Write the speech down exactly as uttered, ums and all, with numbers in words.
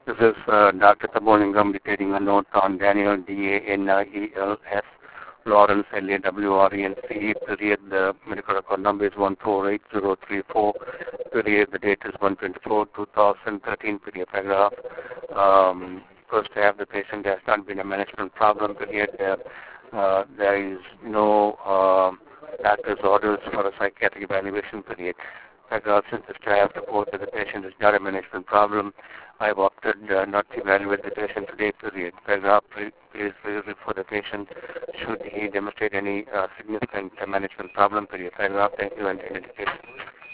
This is uh, Doctor Tabolingam dictating a note on Daniel, D A N I E L S, Lawrence, L A W R E N C E, period. The medical record number is one four eight zero three four, period. The date is one twenty-four two thousand thirteen, period. Paragraph. Um, first, to have the patient has not been a management problem, period. Uh, uh, there is no uh, doctor's orders for a psychiatric evaluation, period. Paragraph, since the staff report that the patient is not a management problem, I have opted uh, not to evaluate the patient today, period. Paragraph, please refer the patient should he demonstrate any uh, significant uh, management problem, period. Paragraph, thank you and identification.